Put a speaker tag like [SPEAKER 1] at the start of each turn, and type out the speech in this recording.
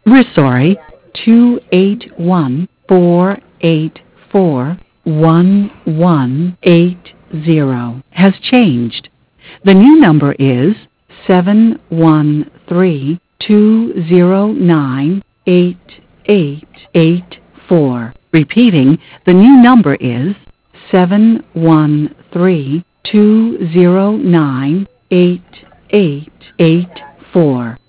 [SPEAKER 1] We're sorry. 281-484-1180 has changed. The new number is 713-209-8884. Repeating, the new number is 713-209-8884.